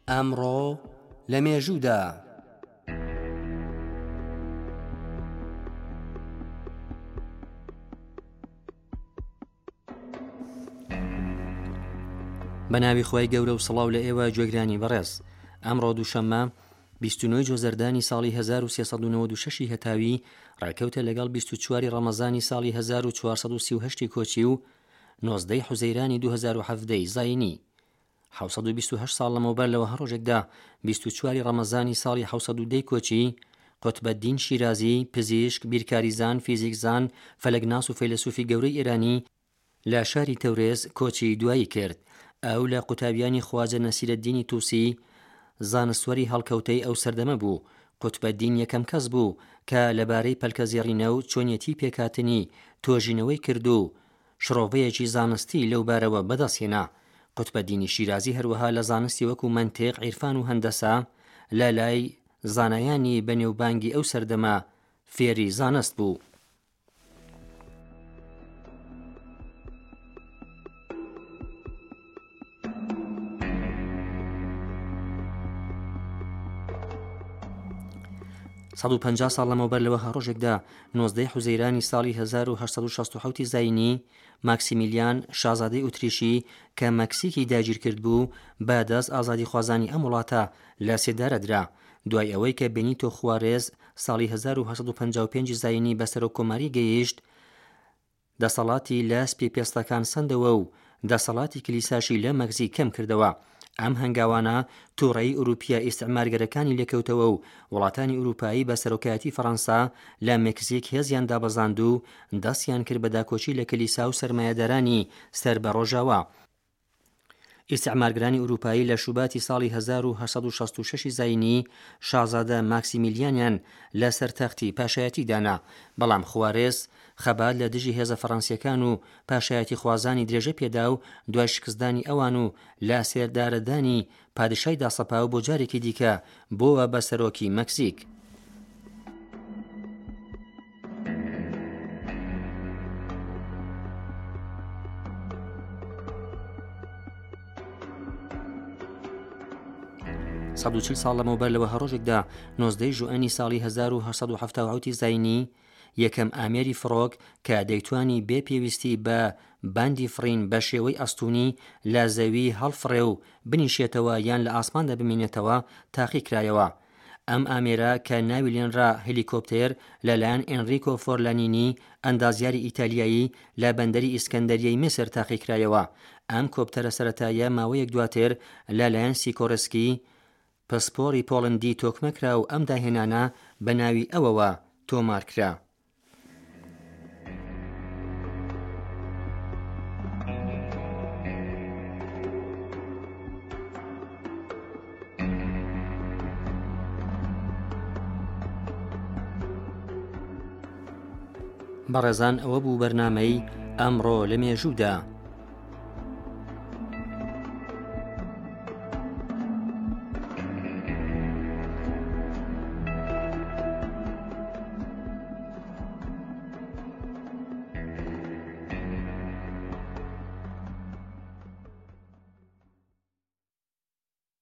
ئەمڕۆ لە مێژوودا بە ناوی خۆی گەورە و سڵاو لە ئێوە گوێگرانی بەڕێز. ئەمڕۆ دووشەممە 29 جۆزەردانی ساڵی 1396 هەتاوی ڕاکەوتە لەگەڵ 24 ڕەمەزانی ساڵی 1438 کۆچی و 19 حوزەیرانی 2017 زاینی. 728 ساڵ لەمەوبەر لەوە هەڕۆژێکدا 24 ڕەمەزانی ساڵی 710 کۆچی قوتبەدین شیرازی، پزیشک، بیرکاریزان، فیزیکزان، فەلەکناس و فەیلسوفی گەورەی ئێرانی لە شاری تەورێز کۆچی دوایی کرد. ئەو لە قوتابیانی خواجە نەسیرەددینی تووسی زانستوەری هەڵکەوتەی ئەو سەردەمە بوو. قوتبەدین یەکەم کەس بوو کە لەبارەی پەلکەزێڕینە و چۆنیەتی پێکهاتنی تۆژینەوەی کرد و شڕۆڤەیەکی زانستی لەو بارەوە بەدەستهێنا. قوتبەدینی شیرازی هەروەها لە زانستی وەکو مەنتیق، عیرفان و هەندەسا لە لای زانایانی بەنێوبانگی ئەو سەردەمە فێری زانست بوو. سەد و پەنجا ساڵ لەمەوبەر لەوە هەڕۆژێکدا 19 حوزەیرانی ساڵی 1867 زاینی ماکسیمیلیان شازادەی ئوتریشی کە مەکسیکی داگیر کرد بوو بە دەست ئازادی خوازانی ئەم وڵاتە لە سێدارە درا. دوای ئەوەی کە بێنیتۆ خوارێز ساڵی 1855 زاینی بەسەرۆکۆماری گەیشت، دەسەڵاتی لە سپی پێستەکان سندەوە و دەسەڵاتی کلیساشی لە مەکزیک کەم کردەوە. ئەم هەنگاوانە تووڕەیی ئوروپیا ئیستعمارگەرەکانی لێکەوتەوە و وڵاتانی ئوروپایی بە سەرۆکایەتی فەڕەنسا لە مێکزیک هێزیان دابەزاند و دەستیان کرد بە داکۆچی لە کلیسا و سەرمایەدارانی سەر بە ڕۆژاوا. ئیستعمارگرانی ئوروپایی لە شوباتی ساڵی 1866 زاینی شازادە ماکسیمیلیانیان لە سەرتەختی پاشایەتی دانا، بەڵام خوارێز خەبات لە دژی هێزە فەڕەنسیەکان و پاشایەتی خوازانی درێژە پێدا و دوای شکستدانی ئەوان و لا سێردارەدانی پادشای داسەپاو بۆ جارێکی دیکە بۆوە بە سەرۆکی مەکسیک. سەد و چل ساڵ لەمەوبەر لەوە هەڕۆژێکدا 19 ژوئەنی ساڵی 1870 زاینی یەکەم ئامێری فڕۆک کە دەیتوانی بێ پێویستی بە باندی فڕین بە شێوەی ئەستوونی لە زەوی هەڵفڕێ و بنیشێتەوە یان لە ئاسماندا بمێنێتەوە تاقی کرایەوە. ئەم ئامێرە کە ناوی لێنرا هێلیکۆپتێر لەلایەن ئێنریکۆ فۆرلانینی ئەندازیاری ئیتالیایی لە بەندەری ئیسکەندەریەی میسر تاقی کرایەوە. ئەم کۆپتەرە سەرەتایە ماوەیەک دواتر لەلایەن سیکۆرسکی پسپۆری پۆڵندی تۆکمەکرا و ئەم داهێنانە بە ناوی ئەوەوە تۆمارکرا. بەڕێزان ئەوە بوو بەرنامەی ئەمڕۆ لە مێژوودا.